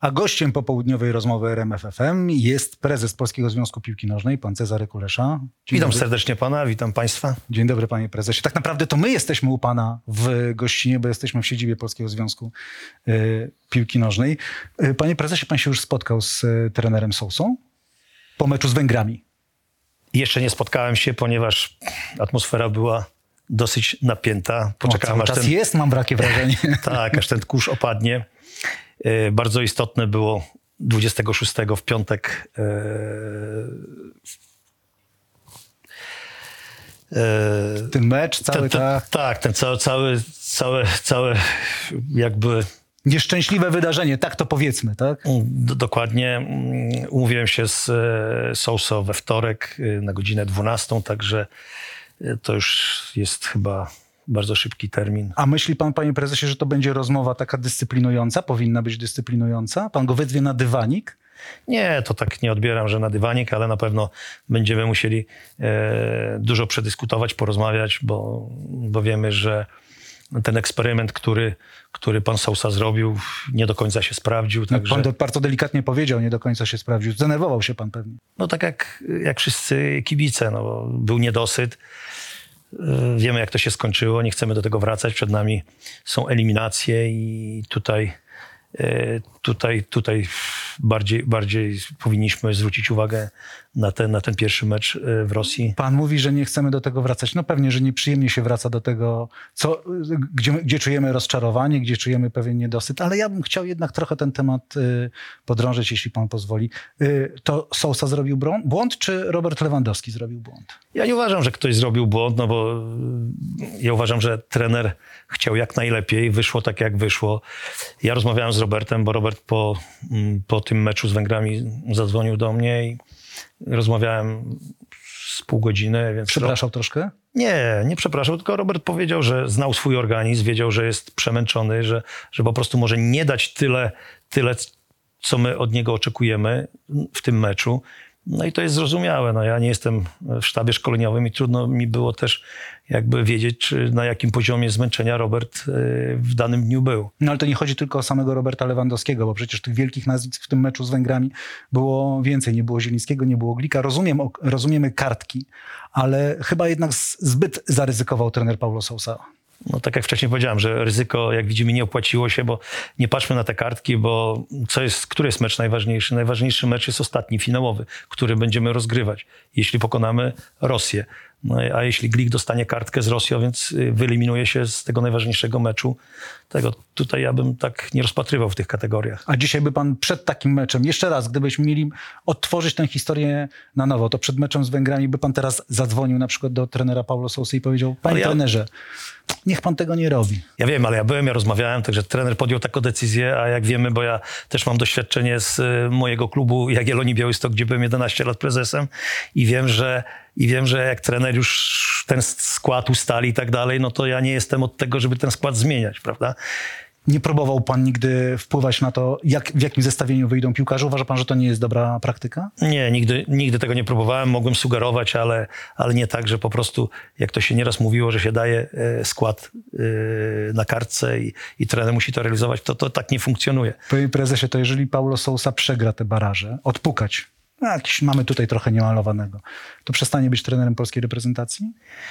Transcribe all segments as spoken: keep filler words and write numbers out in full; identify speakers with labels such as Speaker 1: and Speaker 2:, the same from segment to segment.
Speaker 1: A gościem popołudniowej rozmowy R M F F M jest prezes Polskiego Związku Piłki Nożnej, pan Cezary Kulesza. Dzień
Speaker 2: Witam
Speaker 1: dobry.
Speaker 2: serdecznie pana, witam państwa.
Speaker 1: Dzień dobry, panie prezesie. Tak naprawdę to my jesteśmy u pana w gościnie, bo jesteśmy w siedzibie Polskiego Związku y, Piłki Nożnej. Y, panie prezesie, pan się już spotkał z y, trenerem Sousą po meczu z Węgrami?
Speaker 2: Jeszcze nie spotkałem się, ponieważ atmosfera była dosyć napięta.
Speaker 1: Poczekałem, aż
Speaker 2: czas
Speaker 1: ten... jest, mam takie wrażenie.
Speaker 2: Tak, aż ten kurz opadnie. Y, bardzo istotne było dwudziestego szóstego w piątek y,
Speaker 1: y, ten mecz, cały
Speaker 2: ten,
Speaker 1: ta...
Speaker 2: Tak, ten cały, cały, całe, całe jakby...
Speaker 1: Nieszczęśliwe wydarzenie, tak to powiedzmy, tak?
Speaker 2: D- dokładnie. Umówiłem się z e, Sousą we wtorek e, na godzinę dwunastą, także e, to już jest chyba bardzo szybki termin.
Speaker 1: A myśli pan, panie prezesie, że to będzie rozmowa taka dyscyplinująca? Powinna być dyscyplinująca? Pan go wezwie na dywanik?
Speaker 2: Nie, to tak nie odbieram, że na dywanik, ale na pewno będziemy musieli e, dużo przedyskutować, porozmawiać, bo, bo wiemy, że ten eksperyment, który, który pan Sousa zrobił, nie do końca się sprawdził.
Speaker 1: No,
Speaker 2: Także...
Speaker 1: pan to bardzo delikatnie powiedział, nie do końca się sprawdził. Zdenerwował się pan pewnie.
Speaker 2: No tak jak, jak wszyscy kibice, no, bo był niedosyt. Wiemy, jak to się skończyło, nie chcemy do tego wracać. Przed nami są eliminacje i tutaj, tutaj, tutaj bardziej, bardziej powinniśmy zwrócić uwagę na ten, na ten pierwszy mecz w Rosji.
Speaker 1: Pan mówi, że nie chcemy do tego wracać. No pewnie, że nieprzyjemnie się wraca do tego, co, gdzie, gdzie czujemy rozczarowanie, gdzie czujemy pewien niedosyt, ale ja bym chciał jednak trochę ten temat y, podrążyć, jeśli pan pozwoli. Y, to Sousa zrobił błąd, czy Robert Lewandowski zrobił błąd?
Speaker 2: Ja nie uważam, że ktoś zrobił błąd, no bo ja uważam, że trener chciał jak najlepiej, wyszło tak jak wyszło. Ja rozmawiałem z Robertem, bo Robert po, po tym meczu z Węgrami zadzwonił do mnie i rozmawiałem z pół godziny. Więc
Speaker 1: Przepraszał troszkę?
Speaker 2: Nie, nie przepraszał, tylko Robert powiedział, że znał swój organizm, wiedział, że jest przemęczony, że, że po prostu może nie dać tyle, tyle, co my od niego oczekujemy w tym meczu. No i to jest zrozumiałe. No ja nie jestem w sztabie szkoleniowym i trudno mi było też jakby wiedzieć, czy na jakim poziomie zmęczenia Robert w danym dniu był.
Speaker 1: No ale to nie chodzi tylko o samego Roberta Lewandowskiego, bo przecież tych wielkich nazwisk w tym meczu z Węgrami było więcej. Nie było Zielińskiego, nie było Glika. Rozumiem, rozumiemy kartki, ale chyba jednak zbyt zaryzykował trener Paulo Sousa.
Speaker 2: No tak jak wcześniej powiedziałem, że ryzyko, jak widzimy, nie opłaciło się, bo nie patrzmy na te kartki, bo co jest, który jest mecz najważniejszy? Najważniejszy mecz jest ostatni, finałowy, który będziemy rozgrywać, jeśli pokonamy Rosję. No, a jeśli Glik dostanie kartkę z Rosją, więc wyeliminuje się z tego najważniejszego meczu. Tego tutaj ja bym tak nie rozpatrywał w tych kategoriach.
Speaker 1: A dzisiaj by pan przed takim meczem, jeszcze raz, gdybyśmy mieli odtworzyć tę historię na nowo, to przed meczem z Węgrami by pan teraz zadzwonił na przykład do trenera Paulo Sousy i powiedział: panie ja... trenerze, niech pan tego nie robi.
Speaker 2: Ja wiem, ale ja byłem, ja rozmawiałem, także trener podjął taką decyzję, a jak wiemy, bo ja też mam doświadczenie z mojego klubu Jagiellonii Białystok, gdzie byłem jedenaście lat prezesem i wiem, że I wiem, że jak trener już ten skład ustali i tak dalej, no to ja nie jestem od tego, żeby ten skład zmieniać, prawda?
Speaker 1: Nie próbował pan nigdy wpływać na to, jak, w jakim zestawieniu wyjdą piłkarze? Uważa pan, że to nie jest dobra praktyka?
Speaker 2: Nie, nigdy, nigdy tego nie próbowałem. Mogłem sugerować, ale, ale nie tak, że po prostu, jak to się nieraz mówiło, że się daje skład na kartce i, i trener musi to realizować, to, to tak nie funkcjonuje. Panie
Speaker 1: prezesie, to jeżeli Paulo Sousa przegra te baraże, odpukać, no, jakiś mamy tutaj trochę niemalowanego, to przestanie być trenerem polskiej reprezentacji?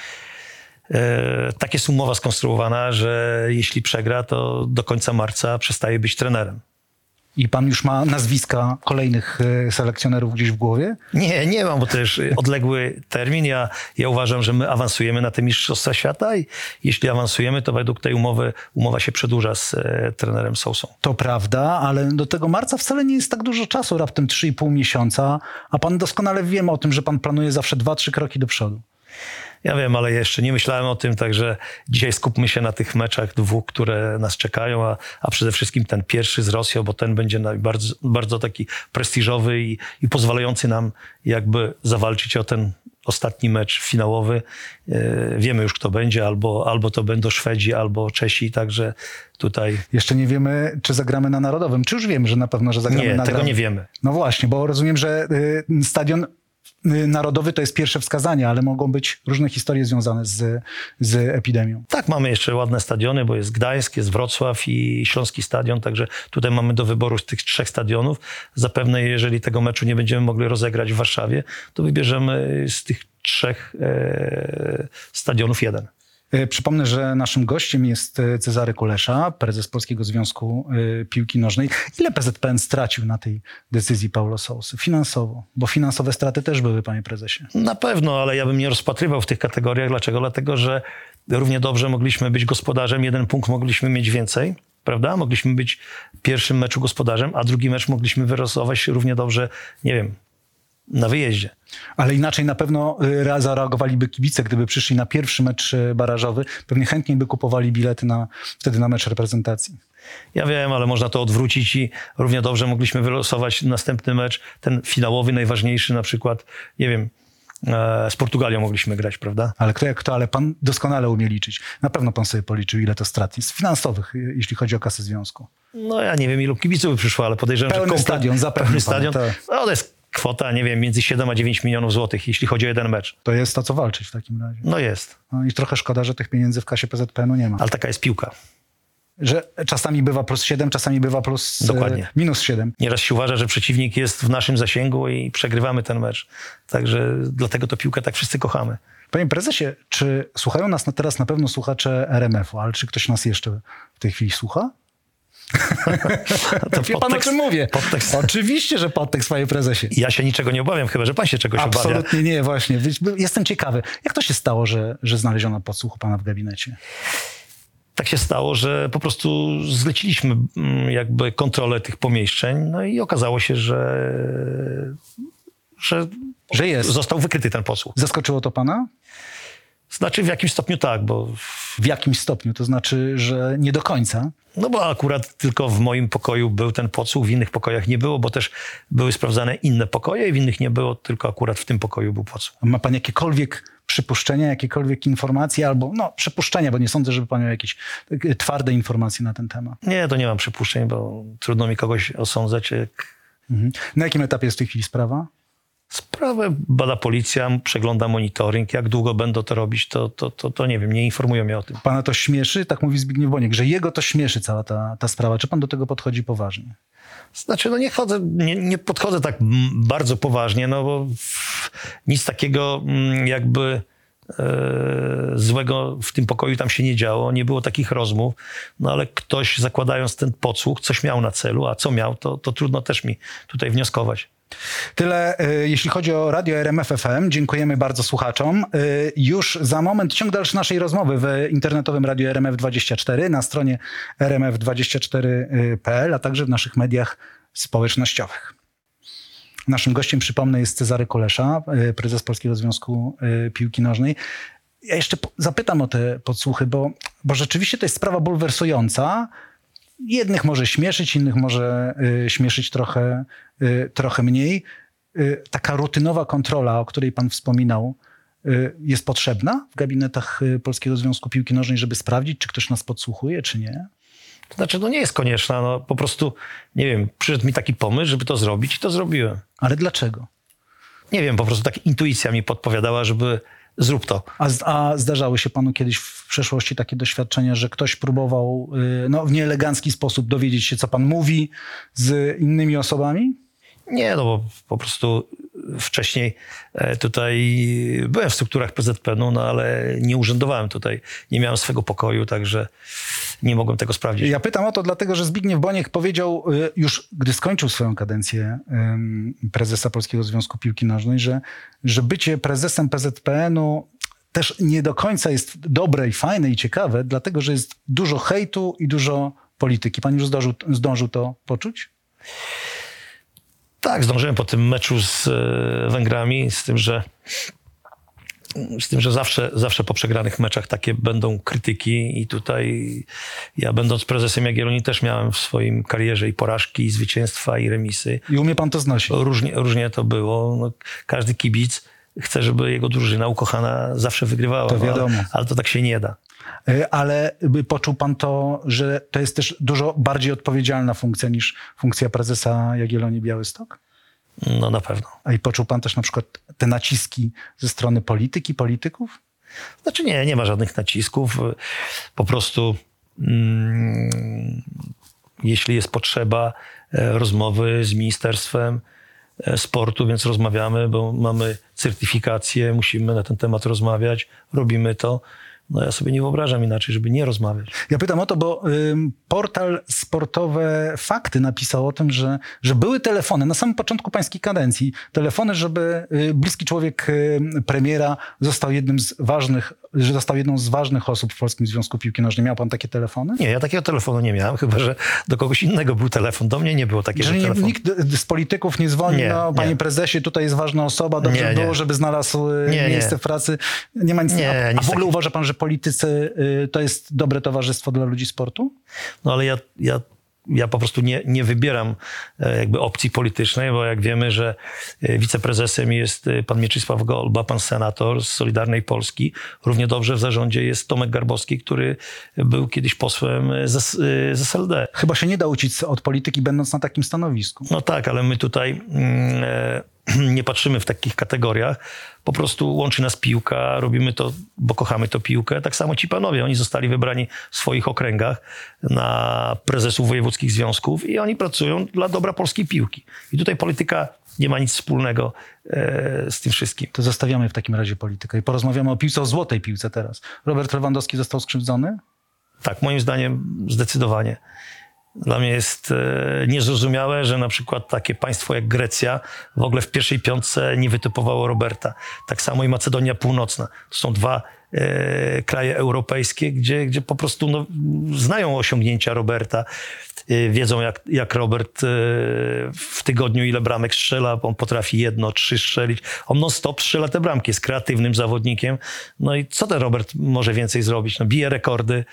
Speaker 2: E, tak jest umowa skonstruowana, że jeśli przegra, to do końca marca przestaje być trenerem.
Speaker 1: I pan już ma nazwiska kolejnych selekcjonerów gdzieś w głowie?
Speaker 2: Nie, nie mam, bo to już odległy termin. Ja, ja uważam, że my awansujemy na te Mistrzostwa Świata i jeśli awansujemy, to według tej umowy umowa się przedłuża z e, trenerem Sousą.
Speaker 1: To prawda, ale do tego marca wcale nie jest tak dużo czasu, raptem trzy i pół miesiąca, a pan doskonale wie o tym, że pan planuje zawsze dwa, trzy kroki do przodu.
Speaker 2: Ja wiem, ale jeszcze nie myślałem o tym, także dzisiaj skupmy się na tych meczach dwóch, które nas czekają, a, a przede wszystkim ten pierwszy z Rosją, bo ten będzie bardzo, bardzo taki prestiżowy i, i pozwalający nam jakby zawalczyć o ten ostatni mecz finałowy. E, wiemy już, kto będzie, albo, albo to będą Szwedzi, albo Czesi, także tutaj...
Speaker 1: Jeszcze nie wiemy, czy zagramy na Narodowym. Czy już wiemy, że na pewno, że zagramy
Speaker 2: nie,
Speaker 1: na
Speaker 2: tego
Speaker 1: gra...
Speaker 2: nie wiemy.
Speaker 1: No właśnie, bo rozumiem, że y, stadion narodowy to jest pierwsze wskazanie, ale mogą być różne historie związane z, z epidemią.
Speaker 2: Tak, mamy jeszcze ładne stadiony, bo jest Gdańsk, jest Wrocław i Śląski Stadion, także tutaj mamy do wyboru z tych trzech stadionów. Zapewne jeżeli tego meczu nie będziemy mogli rozegrać w Warszawie, to wybierzemy z tych trzech e, stadionów jeden.
Speaker 1: Przypomnę, że naszym gościem jest Cezary Kulesza, prezes Polskiego Związku Piłki Nożnej. Ile P Z P N stracił na tej decyzji Paulo Sousy? Finansowo, bo finansowe straty też były, panie prezesie.
Speaker 2: Na pewno, ale ja bym nie rozpatrywał w tych kategoriach. Dlaczego? Dlatego, że równie dobrze mogliśmy być gospodarzem, jeden punkt mogliśmy mieć więcej, prawda? Mogliśmy być pierwszym meczu gospodarzem, a drugi mecz mogliśmy wylosować równie dobrze, nie wiem, na wyjeździe.
Speaker 1: Ale inaczej na pewno y, zareagowaliby kibice, gdyby przyszli na pierwszy mecz y, barażowy. Pewnie chętniej by kupowali bilety na, wtedy na mecz reprezentacji.
Speaker 2: Ja wiem, ale można to odwrócić i równie dobrze mogliśmy wylosować następny mecz, ten finałowy, najważniejszy na przykład, nie wiem, e, z Portugalią mogliśmy grać, prawda?
Speaker 1: Ale kto jak kto, ale pan doskonale umie liczyć. Na pewno pan sobie policzył, ile to strat jest finansowych, y, jeśli chodzi o kasę związku.
Speaker 2: No ja nie wiem, ilu kibiców by przyszło, ale podejrzewam,
Speaker 1: Pełny
Speaker 2: że... Pełny
Speaker 1: stadion, zapewne
Speaker 2: stadion,
Speaker 1: pana,
Speaker 2: no to jest kwota, nie wiem, między siedem a dziewięć milionów złotych, jeśli chodzi o jeden mecz.
Speaker 1: To jest to, co walczyć w takim razie.
Speaker 2: No jest.
Speaker 1: No i trochę szkoda, że tych pieniędzy w kasie P Z P N-u nie ma.
Speaker 2: Ale taka jest piłka.
Speaker 1: Że czasami bywa plus siedem, czasami bywa plus
Speaker 2: Dokładnie.
Speaker 1: E, minus siedem.
Speaker 2: Nieraz się uważa, że przeciwnik jest w naszym zasięgu i przegrywamy ten mecz. Także dlatego to piłkę tak wszyscy kochamy.
Speaker 1: Panie prezesie, czy słuchają nas na teraz na pewno słuchacze R M F-u, ale czy ktoś nas jeszcze w tej chwili słucha?
Speaker 2: To
Speaker 1: Wie pan, o czym mówię?
Speaker 2: Podtekst.
Speaker 1: Oczywiście, że podtekst, panie prezesie.
Speaker 2: Ja się niczego nie obawiam, chyba że pan się czegoś obawia.
Speaker 1: Absolutnie nie, właśnie. Jestem ciekawy. Jak to się stało, że, że znaleziono podsłuch u pana w gabinecie?
Speaker 2: Tak się stało, że po prostu zleciliśmy jakby kontrolę tych pomieszczeń, no i okazało się, że, że,
Speaker 1: że jest.
Speaker 2: Został wykryty ten podsłuch.
Speaker 1: Zaskoczyło to pana?
Speaker 2: Znaczy w jakimś stopniu tak, bo...
Speaker 1: W jakimś stopniu, to znaczy, że nie do końca?
Speaker 2: No bo akurat tylko w moim pokoju był ten podsłuch, w innych pokojach nie było, bo też były sprawdzane inne pokoje i w innych nie było, tylko akurat w tym pokoju był podsłuch.
Speaker 1: Ma pan jakiekolwiek przypuszczenia, jakiekolwiek informacje albo, no przypuszczenia, bo nie sądzę, żeby pan miał jakieś twarde informacje na ten temat.
Speaker 2: Nie, to nie mam przypuszczeń, bo trudno mi kogoś osądzać. Jak...
Speaker 1: Mhm. Na jakim etapie jest w tej chwili sprawa?
Speaker 2: Sprawę bada policja, przegląda monitoring. Jak długo będą to robić, to, to, to, to nie wiem, nie informują mnie o tym.
Speaker 1: Pana to śmieszy? Tak mówi Zbigniew Boniek, że jego to śmieszy cała ta, ta sprawa. Czy pan do tego podchodzi poważnie?
Speaker 2: Znaczy, no nie chodzę, nie, nie podchodzę tak bardzo poważnie, no bo nic takiego jakby e, złego w tym pokoju tam się nie działo, nie było takich rozmów, no ale ktoś zakładając ten podsłuch coś miał na celu, a co miał, to, to trudno też mi tutaj wnioskować.
Speaker 1: Tyle, jeśli chodzi o Radio R M F F M. Dziękujemy bardzo słuchaczom. Już za moment ciąg dalszy naszej rozmowy w internetowym Radiu R M F dwadzieścia cztery, na stronie R M F dwadzieścia cztery kropka P L, a także w naszych mediach społecznościowych. Naszym gościem, przypomnę, jest Cezary Kulesza, prezes Polskiego Związku Piłki Nożnej. Ja jeszcze zapytam o te podsłuchy, bo, bo rzeczywiście to jest sprawa bulwersująca. Jednych może śmieszyć, innych może y, śmieszyć trochę, y, trochę mniej. Y, taka rutynowa kontrola, o której pan wspominał, y, jest potrzebna w gabinetach y, Polskiego Związku Piłki Nożnej, żeby sprawdzić, czy ktoś nas podsłuchuje, czy nie?
Speaker 2: To znaczy, no nie jest konieczna. No, po prostu, nie wiem, przyszedł mi taki pomysł, żeby to zrobić i to zrobiłem.
Speaker 1: Ale dlaczego?
Speaker 2: Nie wiem, po prostu tak intuicja mi podpowiadała, żeby zrób to.
Speaker 1: A, a zdarzały się panu kiedyś w przeszłości takie doświadczenia, że ktoś próbował y, no, w nieelegancki sposób dowiedzieć się, co pan mówi z innymi osobami?
Speaker 2: Nie, no bo po prostu wcześniej tutaj byłem w strukturach P Z P N-u, no ale nie urzędowałem tutaj, nie miałem swego pokoju, także nie mogłem tego sprawdzić.
Speaker 1: Ja pytam o to dlatego, że Zbigniew Boniek powiedział już, gdy skończył swoją kadencję prezesa Polskiego Związku Piłki Nożnej, że, że bycie prezesem P Z P N-u też nie do końca jest dobre i fajne i ciekawe, dlatego, że jest dużo hejtu i dużo polityki. Pan już zdążył, zdążył to poczuć?
Speaker 2: Tak, zdążyłem po tym meczu z Węgrami, z tym, że z tym, że zawsze, zawsze po przegranych meczach takie będą krytyki i tutaj ja będąc prezesem Jagiellonii też miałem w swoim karierze i porażki, i zwycięstwa, i remisy.
Speaker 1: I umie pan to znosić?
Speaker 2: Różnie, różnie to było. No, każdy kibic chce, żeby jego drużyna ukochana zawsze wygrywała.
Speaker 1: To wiadomo.
Speaker 2: No, ale, ale to tak się nie da.
Speaker 1: Ale poczuł pan to, że to jest też dużo bardziej odpowiedzialna funkcja niż funkcja prezesa Jagiellonii Białystok?
Speaker 2: No na pewno.
Speaker 1: A i poczuł pan też na przykład te naciski ze strony polityki, polityków?
Speaker 2: Znaczy nie, nie ma żadnych nacisków. Po prostu mm, jeśli jest potrzeba e, rozmowy z Ministerstwem e, Sportu, więc rozmawiamy, bo mamy certyfikację, musimy na ten temat rozmawiać, robimy to. No ja sobie nie wyobrażam inaczej, żeby nie rozmawiać.
Speaker 1: Ja pytam o to, bo ym, portal Sportowe Fakty napisał o tym, że, że były telefony na samym początku pańskiej kadencji, telefony, żeby y, bliski człowiek y, premiera został jednym z ważnych, że został jedną z ważnych osób w Polskim Związku Piłki Nożnej. Miał pan takie telefony?
Speaker 2: Nie, ja takiego telefonu nie miałem, chyba że do kogoś innego był telefon. Do mnie nie było takiego
Speaker 1: Że nie,
Speaker 2: telefonu.
Speaker 1: nikt z polityków nie dzwoni,
Speaker 2: Nie,
Speaker 1: no panie
Speaker 2: nie.
Speaker 1: prezesie, tutaj jest ważna osoba, dobrze
Speaker 2: Nie, nie.
Speaker 1: było, żeby znalazł y,
Speaker 2: Nie,
Speaker 1: miejsce
Speaker 2: nie.
Speaker 1: w pracy. Nie ma nic.
Speaker 2: Nie,
Speaker 1: a, a
Speaker 2: nic
Speaker 1: w ogóle
Speaker 2: takiego.
Speaker 1: uważa pan, że politycy y, to jest dobre towarzystwo dla ludzi sportu?
Speaker 2: No ale ja, ja, ja po prostu nie, nie wybieram e, jakby opcji politycznej, bo jak wiemy, że e, wiceprezesem jest e, pan Mieczysław Golba, pan senator z Solidarnej Polski. Równie dobrze w zarządzie jest Tomek Garbowski, który był kiedyś posłem z, z S L D.
Speaker 1: Chyba się nie da uciec od polityki, będąc na takim stanowisku.
Speaker 2: No tak, ale my tutaj mm, e, nie patrzymy w takich kategoriach. Po prostu łączy nas piłka, robimy to, bo kochamy tę piłkę. Tak samo ci panowie, oni zostali wybrani w swoich okręgach na prezesów wojewódzkich związków i oni pracują dla dobra polskiej piłki. I tutaj polityka nie ma nic wspólnego e, z tym wszystkim.
Speaker 1: To zostawiamy w takim razie politykę i porozmawiamy o piłce, o złotej piłce teraz. Robert Lewandowski został skrzywdzony?
Speaker 2: Tak, moim zdaniem zdecydowanie. Dla mnie jest e, niezrozumiałe, że na przykład takie państwo jak Grecja w ogóle w pierwszej piątce nie wytypowało Roberta. Tak samo i Macedonia Północna. To są dwa e, kraje europejskie, gdzie, gdzie po prostu no, znają osiągnięcia Roberta. E, wiedzą jak, jak Robert e, w tygodniu ile bramek strzela. On potrafi jedno, trzy strzelić. On non stop strzela te bramki. Jest kreatywnym zawodnikiem. No i co ten Robert może więcej zrobić? No, bije rekordy.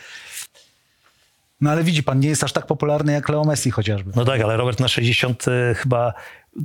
Speaker 1: No ale widzi pan, nie jest aż tak popularny jak Leo Messi chociażby.
Speaker 2: No tak, ale Robert na sześćdziesiąt chyba,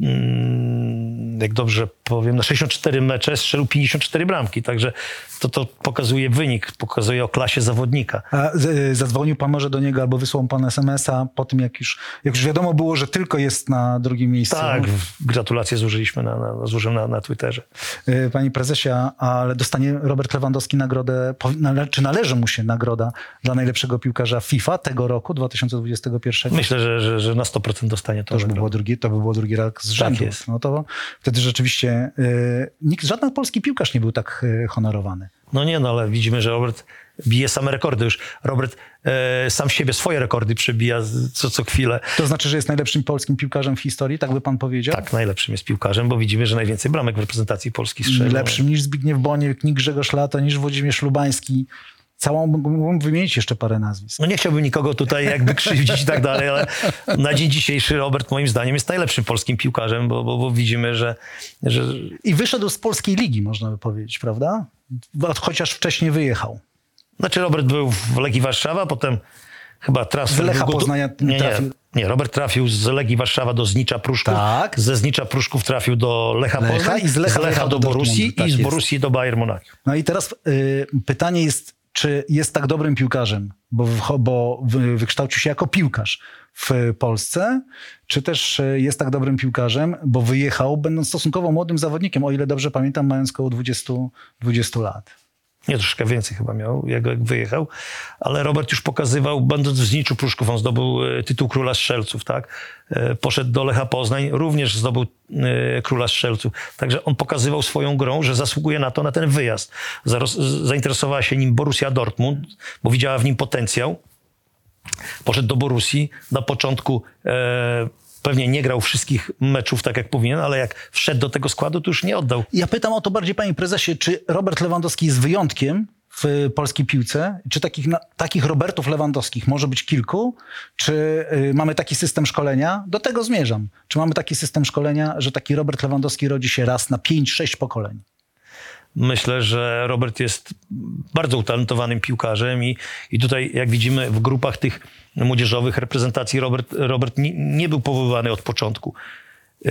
Speaker 2: mm, jak dobrze powiem, na sześćdziesiąt cztery mecze strzelił pięćdziesiąt cztery bramki, także to, to pokazuje wynik, pokazuje o klasie zawodnika.
Speaker 1: A z, zadzwonił pan może do niego albo wysłał pan es em es a po tym, jak już, jak już wiadomo było, że tylko jest na drugim miejscu?
Speaker 2: Tak, gratulacje złożyliśmy na, na, złożyłem na, na Twitterze.
Speaker 1: Panie prezesie, ale dostanie Robert Lewandowski nagrodę, czy należy mu się nagroda dla najlepszego piłkarza FIFA tego roku, dwa tysiące dwudziestego pierwszego?
Speaker 2: Myślę, że, że, że na sto procent dostanie to.
Speaker 1: To, już by było drugi, to by było drugi rok z rzędu.
Speaker 2: Tak jest.
Speaker 1: No to wtedy rzeczywiście y, nikt, żaden polski piłkarz nie był tak y, honorowany.
Speaker 2: No nie, no ale widzimy, że Robert bije same rekordy już. Robert e, sam siebie swoje rekordy przebija co, co chwilę.
Speaker 1: To znaczy, że jest najlepszym polskim piłkarzem w historii, tak by pan powiedział?
Speaker 2: Tak, najlepszym jest piłkarzem, bo widzimy, że najwięcej bramek w reprezentacji Polski strzelił.
Speaker 1: Lepszym niż Zbigniew Boniek, niż Grzegorz Lato, niż Włodzimierz Lubański. Całą, mógłbym wymienić jeszcze parę nazwisk.
Speaker 2: No nie chciałbym nikogo tutaj jakby krzywdzić i tak dalej, ale na dzień dzisiejszy Robert moim zdaniem jest najlepszym polskim piłkarzem, bo, bo, bo widzimy, że, że...
Speaker 1: I wyszedł z polskiej ligi, można by powiedzieć, prawda? Chociaż wcześniej wyjechał.
Speaker 2: Znaczy Robert był w Legii Warszawa, potem chyba transfer...
Speaker 1: Z Lecha
Speaker 2: był go do...
Speaker 1: Poznania
Speaker 2: nie, nie,
Speaker 1: trafił.
Speaker 2: nie, Robert trafił z Legii Warszawa do Znicza Pruszków.
Speaker 1: Tak.
Speaker 2: Ze Znicza Pruszków trafił do Lecha,
Speaker 1: Lecha
Speaker 2: Poznań,
Speaker 1: i z Lecha,
Speaker 2: z Lecha
Speaker 1: Lecha
Speaker 2: do,
Speaker 1: do
Speaker 2: Borussii
Speaker 1: Dortmundu, tak
Speaker 2: i z
Speaker 1: jest.
Speaker 2: Borussii do Bayern Monachium.
Speaker 1: No i teraz y, pytanie jest, czy jest tak dobrym piłkarzem, bo, w, bo wy- wykształcił się jako piłkarz w Polsce, czy też y, jest tak dobrym piłkarzem, bo wyjechał, będąc stosunkowo młodym zawodnikiem, o ile dobrze pamiętam, mając około dwudziestu lat.
Speaker 2: Nie, troszkę więcej chyba miał, jak, jak wyjechał, ale Robert już pokazywał, będąc w Zniczu Pruszków, on zdobył e, tytuł Króla Strzelców, tak? E, poszedł do Lecha Poznań, również zdobył e, Króla Strzelców. Także on pokazywał swoją grą, że zasługuje na to, na ten wyjazd. Zaros, zainteresowała się nim Borussia Dortmund, bo widziała w nim potencjał. Poszedł do Borussii, na początku e, pewnie nie grał wszystkich meczów tak jak powinien, ale jak wszedł do tego składu, to już nie oddał.
Speaker 1: Ja pytam o to bardziej, panie prezesie, czy Robert Lewandowski jest wyjątkiem w polskiej piłce? Czy takich, na, takich Robertów Lewandowskich może być kilku? Czy y, mamy taki system szkolenia? Do tego zmierzam. Czy mamy taki system szkolenia, że taki Robert Lewandowski rodzi się raz na pięć, sześć pokoleń?
Speaker 2: Myślę, że Robert jest bardzo utalentowanym piłkarzem i, i tutaj, jak widzimy, w grupach tych młodzieżowych reprezentacji Robert, Robert nie, nie był powoływany od początku. Yy,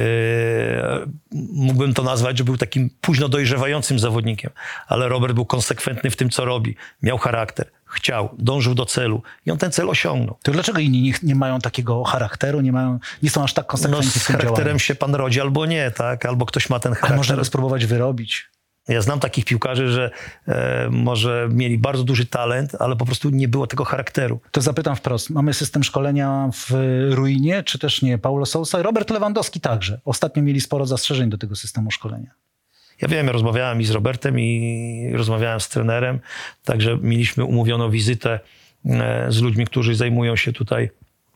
Speaker 2: mógłbym to nazwać, że był takim późno dojrzewającym zawodnikiem, ale Robert był konsekwentny w tym, co robi. Miał charakter. chciał, dążył do celu i on ten cel osiągnął.
Speaker 1: To dlaczego inni nie, nie mają takiego charakteru, nie, mają, nie są aż tak
Speaker 2: No,
Speaker 1: konsekwentni
Speaker 2: z
Speaker 1: w tym działaniu?
Speaker 2: charakterem się pan rodzi albo nie, tak? Albo ktoś ma ten
Speaker 1: Ale
Speaker 2: charakter.
Speaker 1: można go spróbować wyrobić.
Speaker 2: Ja znam takich piłkarzy, że e, może mieli bardzo duży talent, ale po prostu nie było tego charakteru.
Speaker 1: To zapytam wprost. Mamy system szkolenia w ruinie, czy też nie? Paulo Sousa i Robert Lewandowski także. Ostatnio mieli sporo zastrzeżeń do tego systemu szkolenia.
Speaker 2: Ja wiem, ja rozmawiałem i z Robertem, i rozmawiałem z trenerem, także mieliśmy umówioną wizytę e, z ludźmi, którzy zajmują się tutaj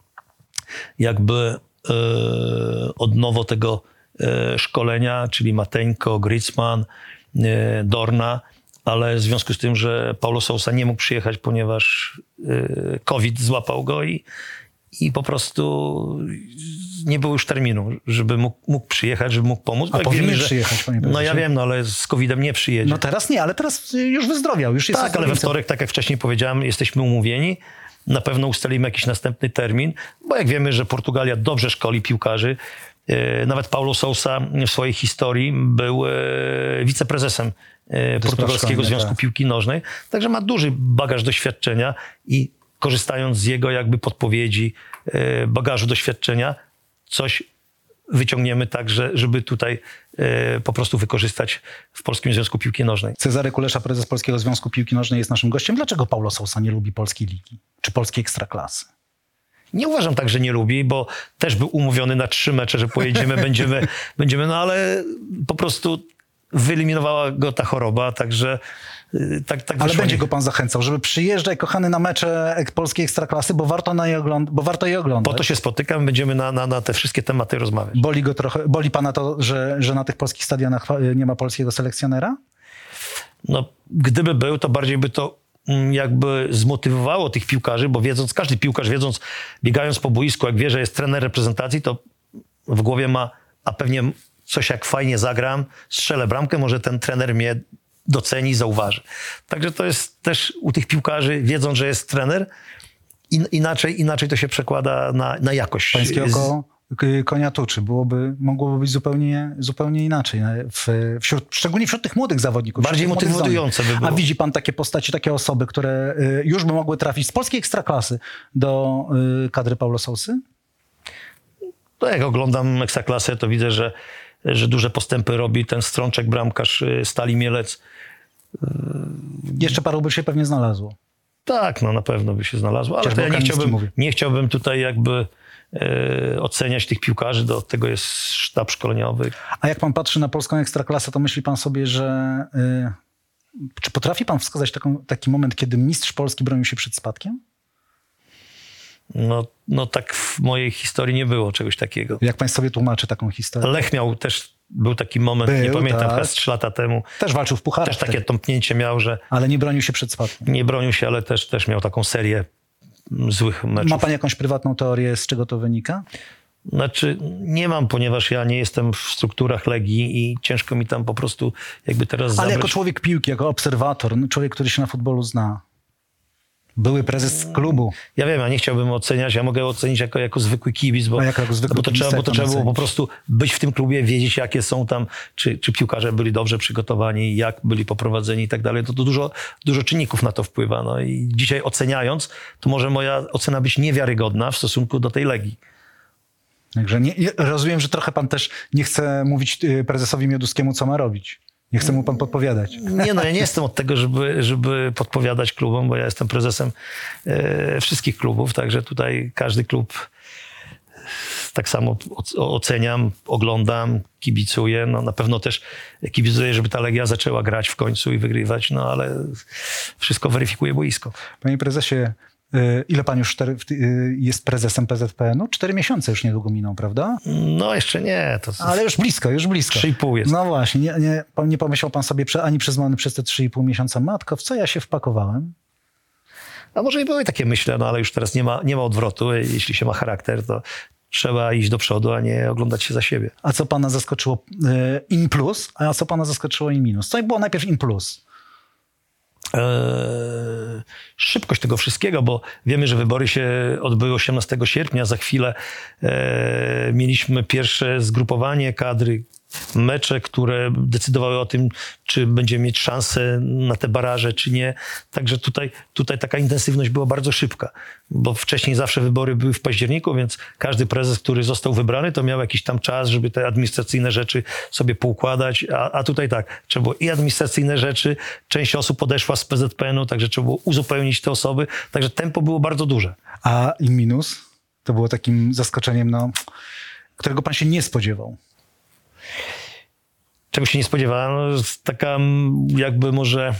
Speaker 2: jakby e, odnową tego e, szkolenia, czyli Mateńko, Griezmann, e, Dorna, ale w związku z tym, że Paulo Sousa nie mógł przyjechać, ponieważ e, COVID złapał go i, i po prostu nie było już terminu, żeby mógł, mógł przyjechać, żeby mógł pomóc.
Speaker 1: A
Speaker 2: Jak
Speaker 1: powinien
Speaker 2: wiemy, że-
Speaker 1: przyjechać, panie prezesie.
Speaker 2: No ja wiem, no ale z kowidem nie przyjedzie.
Speaker 1: No teraz nie, ale teraz już wyzdrowiał. Już jest
Speaker 2: Tak, ale we wtorek, tak jak wcześniej powiedziałem, jesteśmy umówieni. Na pewno ustalimy jakiś następny termin, bo jak wiemy, że Portugalia dobrze szkoli piłkarzy. e, Nawet Paulo Sousa w swojej historii był e, wiceprezesem e, Portugalskiego
Speaker 1: szkolenia,
Speaker 2: Związku
Speaker 1: tak.
Speaker 2: Piłki Nożnej. Także ma duży bagaż doświadczenia i korzystając z jego jakby podpowiedzi, e, bagażu doświadczenia, coś wyciągniemy tak, że, żeby tutaj e, po prostu wykorzystać w Polskim Związku Piłki Nożnej.
Speaker 1: Cezary Kulesza, prezes Polskiego Związku Piłki Nożnej, jest naszym gościem. Dlaczego Paulo Sousa nie lubi polskiej ligi? Czy polskiej ekstraklasy?
Speaker 2: Nie uważam tak, że nie lubi, bo też był umówiony na trzy mecze, że pojedziemy, będziemy, będziemy, no ale po prostu wyeliminowała go ta choroba, także y, tak, tak
Speaker 1: Ale
Speaker 2: wyszło.
Speaker 1: będzie
Speaker 2: Nie-
Speaker 1: go pan zachęcał, żeby przyjeżdżaj, kochany, na mecze ek- polskiej ekstraklasy, bo warto, na je ogląd- bo warto je oglądać.
Speaker 2: Po to się spotykam, będziemy na, na, na te wszystkie tematy rozmawiać.
Speaker 1: Boli go trochę, boli pana to, że, że na tych polskich stadionach fa- nie ma polskiego selekcjonera?
Speaker 2: No, gdyby był, to bardziej by to mm, jakby zmotywowało tych piłkarzy, bo wiedząc, każdy piłkarz wiedząc, biegając po boisku, jak wie, że jest trener reprezentacji, to w głowie ma, a pewnie coś jak fajnie zagram, strzelę bramkę, może ten trener mnie doceni, zauważy. Także to jest też u tych piłkarzy, wiedząc, że jest trener, in, inaczej, inaczej to się przekłada na, na jakość.
Speaker 1: Pańskie
Speaker 2: Z-
Speaker 1: oko k- konia tuczy. Byłoby, mogłoby być zupełnie, zupełnie inaczej. W, wśród, szczególnie wśród tych młodych zawodników.
Speaker 2: Bardziej
Speaker 1: wśród tych młodych
Speaker 2: motywujące by
Speaker 1: zawodników.
Speaker 2: było.
Speaker 1: A widzi pan takie postaci, takie osoby, które y, już by mogły trafić z polskiej ekstraklasy do y, kadry Paulo Sousy?
Speaker 2: To jak oglądam Ekstraklasę, to widzę, że, że duże postępy robi ten Strączek, bramkarz y, Stali Mielec.
Speaker 1: Jeszcze paru by się pewnie znalazło.
Speaker 2: Tak, no na pewno by się znalazło, ale
Speaker 1: Chociażby
Speaker 2: to ja nie
Speaker 1: Kamiński
Speaker 2: chciałbym,
Speaker 1: mówi.
Speaker 2: nie chciałbym tutaj jakby e, oceniać tych piłkarzy, do tego jest sztab szkoleniowy.
Speaker 1: A jak pan patrzy na polską ekstraklasę, to myśli pan sobie, że... Y, czy potrafi pan wskazać taką, taki moment, kiedy mistrz Polski bronił się przed spadkiem?
Speaker 2: No, no tak w mojej historii nie było czegoś takiego.
Speaker 1: Jak pan sobie tłumaczy taką historię?
Speaker 2: Lech miał też, był taki moment, nie
Speaker 1: Był,
Speaker 2: pamiętam,
Speaker 1: tak.
Speaker 2: chyba z trzy lata temu,
Speaker 1: Też walczył w pucharach
Speaker 2: też takie
Speaker 1: wtedy,
Speaker 2: tąpnięcie miał, że
Speaker 1: ale nie bronił się przed spadkiem.
Speaker 2: nie bronił się, ale też, też miał taką serię mm, złych meczów.
Speaker 1: Ma pan jakąś prywatną teorię, z czego to wynika?
Speaker 2: Znaczy nie mam, ponieważ ja nie jestem w strukturach Legii i ciężko mi tam po prostu jakby teraz
Speaker 1: Ale
Speaker 2: zabrać.
Speaker 1: jako człowiek piłki, jako obserwator, no, człowiek, który się na futbolu zna. Były prezes klubu.
Speaker 2: Ja wiem, ja nie chciałbym oceniać, ja mogę ocenić jako, jako zwykły kibic, bo,
Speaker 1: A jako zwykły
Speaker 2: bo to,
Speaker 1: kibic,
Speaker 2: trzeba, bo
Speaker 1: jak
Speaker 2: to
Speaker 1: pan
Speaker 2: trzeba było po
Speaker 1: ocenić?
Speaker 2: prostu być w tym klubie, wiedzieć jakie są tam, czy, czy piłkarze byli dobrze przygotowani, jak byli poprowadzeni i tak dalej. To, to dużo, dużo czynników na to wpływa. No i dzisiaj oceniając, to może moja ocena być niewiarygodna w stosunku do tej Legii.
Speaker 1: Także nie, nie, rozumiem, że trochę pan też nie chce mówić y, prezesowi Mioduskiemu, co ma robić. Nie chce mu pan podpowiadać.
Speaker 2: Nie no, ja nie jestem od tego, żeby, żeby podpowiadać klubom, bo ja jestem prezesem e, wszystkich klubów, także tutaj każdy klub tak samo o- oceniam, oglądam, kibicuję. No na pewno też kibicuję, żeby ta Legia zaczęła grać w końcu i wygrywać, no ale wszystko weryfikuje boisko.
Speaker 1: Panie prezesie, y, ile pan już cztery, w ty- y, jest prezesem P Z P N-u? Cztery miesiące już niedługo miną, prawda?
Speaker 2: No jeszcze nie, to
Speaker 1: Ale już blisko, już blisko.
Speaker 2: trzy i pół jest.
Speaker 1: No właśnie, nie, nie, nie pomyślał pan sobie prze, ani przez moment przez te trzy i pół miesiąca, matko, w co ja się wpakowałem?
Speaker 2: A może i były takie myśli, no ale już teraz nie ma, nie ma odwrotu. Jeśli się ma charakter, to trzeba iść do przodu, a nie oglądać się za siebie.
Speaker 1: A co pana zaskoczyło y, in plus, a co pana zaskoczyło in minus? Co było najpierw in plus?
Speaker 2: Eee, szybkość tego wszystkiego, bo wiemy, że wybory się odbyły osiemnastego sierpnia. Za chwilę e, mieliśmy pierwsze zgrupowanie kadry, mecze, które decydowały o tym, czy będziemy mieć szansę na te baraże, czy nie. Także tutaj, tutaj taka intensywność była bardzo szybka, bo wcześniej zawsze wybory były w październiku, więc każdy prezes, który został wybrany, to miał jakiś tam czas, żeby te administracyjne rzeczy sobie poukładać, a, a tutaj tak, trzeba było i administracyjne rzeczy, część osób odeszła z P Z P N u, także trzeba było uzupełnić te osoby, także tempo było bardzo duże.
Speaker 1: A i minus? To było takim zaskoczeniem, no, którego pan się nie spodziewał.
Speaker 2: Czego się nie spodziewałem, no, taka jakby może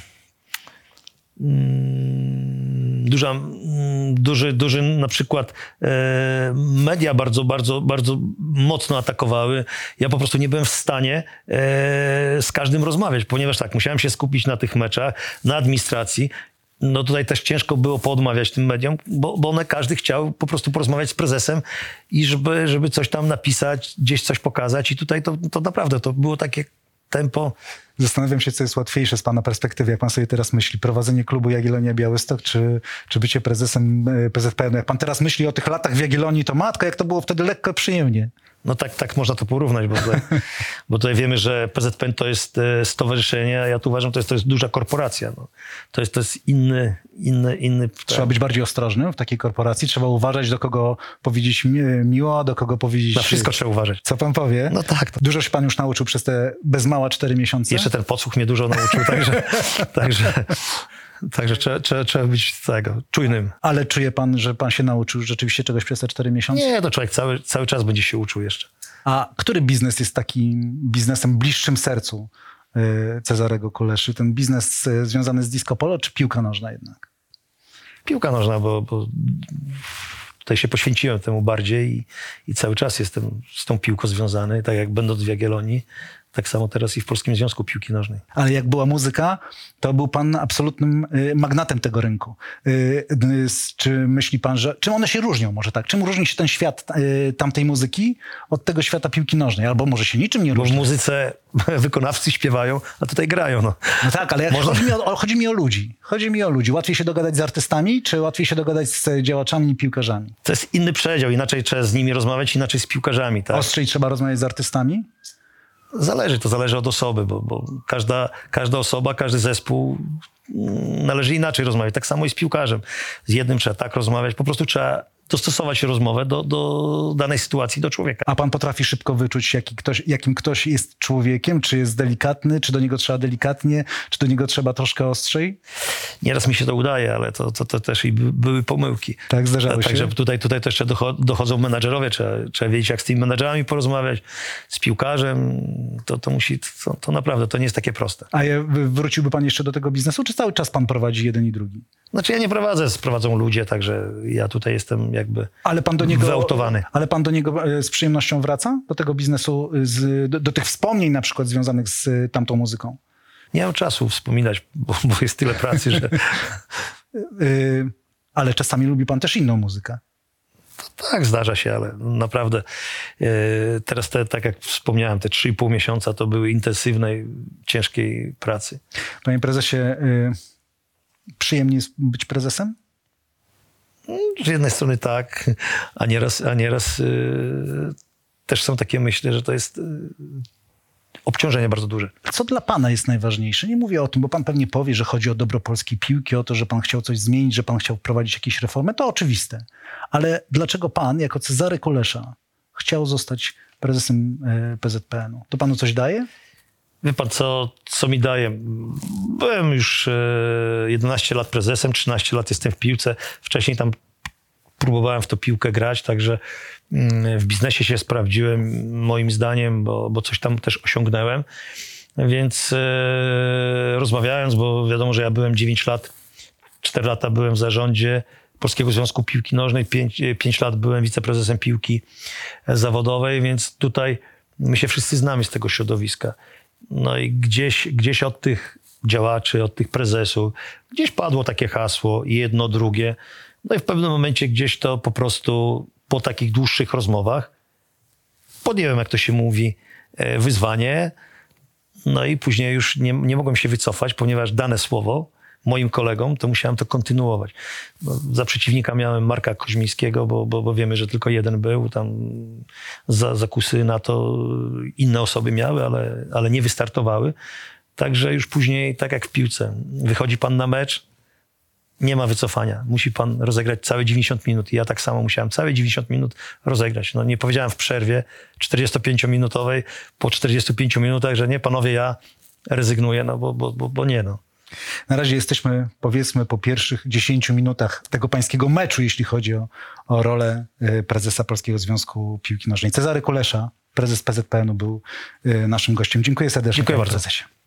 Speaker 2: mm, duża, mm, duży, duży na przykład e, media bardzo, bardzo, bardzo mocno atakowały. Ja po prostu nie byłem w stanie e, z każdym rozmawiać, ponieważ tak, musiałem się skupić na tych meczach, na administracji. No tutaj też ciężko było poodmawiać tym mediom, bo, bo one każdy chciał po prostu porozmawiać z prezesem i żeby, żeby coś tam napisać, gdzieś coś pokazać i tutaj to, to naprawdę to było takie tempo.
Speaker 1: Zastanawiam się, co jest łatwiejsze z pana perspektywy, jak pan sobie teraz myśli. Prowadzenie klubu Jagiellonia Białystok, czy, czy bycie prezesem P Z P N u? Jak pan teraz myśli o tych latach w Jagiellonii, to matko, jak to było wtedy lekko, przyjemnie.
Speaker 2: No tak, tak można to porównać, bo tutaj, bo tutaj wiemy, że P Z P N to jest stowarzyszenie, a ja tu uważam, że to jest, to jest duża korporacja. No. To jest, to jest inny, inny, inny...
Speaker 1: Trzeba być bardziej ostrożnym w takiej korporacji, trzeba uważać, do kogo powiedzieć mi- miło, a do kogo powiedzieć...
Speaker 2: Na wszystko trzeba uważać.
Speaker 1: Co pan powie?
Speaker 2: No tak. To...
Speaker 1: Dużo się pan już nauczył przez te bez mała cztery miesiące?
Speaker 2: Jeszcze ten podsłuch mnie dużo nauczył, także... także... Także trzeba, trzeba, trzeba być tego, czujnym.
Speaker 1: Ale czuje pan, że pan się nauczył rzeczywiście czegoś przez te cztery miesiące?
Speaker 2: Nie, to człowiek cały, cały czas będzie się uczył jeszcze.
Speaker 1: A który biznes jest takim biznesem bliższym sercu y, Cezarego Kuleszy? Ten biznes y, związany z disco polo, czy piłka nożna jednak?
Speaker 2: Piłka nożna, bo, bo tutaj się poświęciłem temu bardziej i, i cały czas jestem z tą piłką związany, tak jak będąc w Jagiellonii. Tak samo teraz i w Polskim Związku Piłki Nożnej.
Speaker 1: Ale jak była muzyka, to był pan absolutnym y, magnatem tego rynku. Y, y, czy myśli pan, że... Czym one się różnią może tak? Czym różni się ten świat y, tamtej muzyki od tego świata piłki nożnej? Albo może się niczym nie
Speaker 2: Bo w
Speaker 1: różni?
Speaker 2: muzyce wykonawcy śpiewają, a tutaj grają. No,
Speaker 1: No tak, ale jak
Speaker 2: Można-
Speaker 1: chodzi, mi o, o- chodzi mi o ludzi. Chodzi mi o ludzi. Łatwiej się dogadać z artystami, czy łatwiej się dogadać z działaczami i piłkarzami?
Speaker 2: To jest inny przedział, inaczej trzeba z nimi rozmawiać, inaczej z piłkarzami. Tak?
Speaker 1: Ostrzej trzeba rozmawiać z artystami?
Speaker 2: Zależy, to zależy od osoby, bo, bo każda, każda osoba, każdy zespół mm, należy inaczej rozmawiać. Tak samo i z piłkarzem. Z jednym trzeba tak rozmawiać, po prostu trzeba dostosować rozmowę do, do danej sytuacji, do człowieka.
Speaker 1: A pan potrafi szybko wyczuć, jaki ktoś, jakim ktoś jest człowiekiem? Czy jest delikatny? Czy do niego trzeba delikatnie? Czy do niego trzeba troszkę ostrzej?
Speaker 2: Nieraz mi się to udaje, ale to, to, to też i by- były pomyłki.
Speaker 1: Tak, zdarzało się.
Speaker 2: Także tutaj, tutaj też jeszcze docho- dochodzą menadżerowie, trzeba, trzeba wiedzieć, jak z tymi menadżerami porozmawiać, z piłkarzem, to, to musi, to, to naprawdę, to nie jest takie proste.
Speaker 1: A je- w- wróciłby pan jeszcze do tego biznesu, czy cały czas pan prowadzi jeden i drugi?
Speaker 2: Znaczy ja nie prowadzę, prowadzą ludzie, także ja tutaj jestem jakby
Speaker 1: Ale pan do niego,
Speaker 2: wyautowany.
Speaker 1: ale pan do niego e, z przyjemnością wraca? Do tego biznesu, z, do, do tych wspomnień na przykład związanych z e, tamtą muzyką?
Speaker 2: Nie mam czasu wspominać, bo, bo jest tyle pracy, że
Speaker 1: Y, ale czasami lubi pan też inną muzykę.
Speaker 2: tak, zdarza się, ale naprawdę e, teraz te, tak jak wspomniałem, te trzy i pół miesiąca to były intensywnej, ciężkiej pracy.
Speaker 1: Panie prezesie, y, przyjemnie jest być prezesem?
Speaker 2: Z jednej strony tak, a nieraz, a nieraz e, też są takie myśli, że to jest e, obciążenie bardzo duże.
Speaker 1: Co dla pana jest najważniejsze? Nie mówię o tym, bo pan pewnie powie, że chodzi o dobro polskiej piłki, o to, że pan chciał coś zmienić, że pan chciał wprowadzić jakieś reformy. To oczywiste. Ale dlaczego pan, jako Cezary Kulesza, chciał zostać prezesem y, P Z P N u? To panu coś daje?
Speaker 2: Wie pan, co, co mi daje? Byłem już e, jedenaście lat prezesem, trzynaście lat jestem w piłce. Wcześniej tam próbowałem w tą piłkę grać, także mm, w biznesie się sprawdziłem moim zdaniem, bo, bo coś tam też osiągnąłem. Więc e, rozmawiając, bo wiadomo, że ja byłem dziewięć lat, cztery lata byłem w zarządzie Polskiego Związku Piłki Nożnej, pięć lat byłem wiceprezesem piłki zawodowej, więc tutaj my się wszyscy znamy z tego środowiska. No i gdzieś, gdzieś od tych działaczy, od tych prezesów, gdzieś padło takie hasło, jedno, drugie. No i w pewnym momencie gdzieś to po prostu po takich dłuższych rozmowach podjąłem, jak to się mówi, e, wyzwanie. No i później już nie, nie mogłem się wycofać, ponieważ dane słowo, moim kolegom, to musiałem to kontynuować. Bo za przeciwnika miałem Marka Koźmińskiego, bo, bo, bo wiemy, że tylko jeden był. Tam za, zakusy na to inne osoby miały, ale, ale nie wystartowały. Także już później, tak jak w piłce, wychodzi pan na mecz, nie ma wycofania. Musi pan rozegrać całe dziewięćdziesiąt minut. I ja tak samo musiałem całe dziewięćdziesiąt minut rozegrać. No nie powiedziałem w przerwie czterdziestopięciominutowej, po czterdziestu pięciu minutach, że nie, panowie, ja rezygnuję, no bo, bo, bo, bo nie, no.
Speaker 1: Na razie jesteśmy, powiedzmy, po pierwszych dziesięciu minutach tego pańskiego meczu, jeśli chodzi o, o rolę y, prezesa Polskiego Związku Piłki Nożnej. Cezary Kulesza, prezes P Z P N u, był y, naszym gościem. Dziękuję serdecznie.
Speaker 2: Dziękuję
Speaker 1: panie
Speaker 2: bardzo.
Speaker 1: prezesie.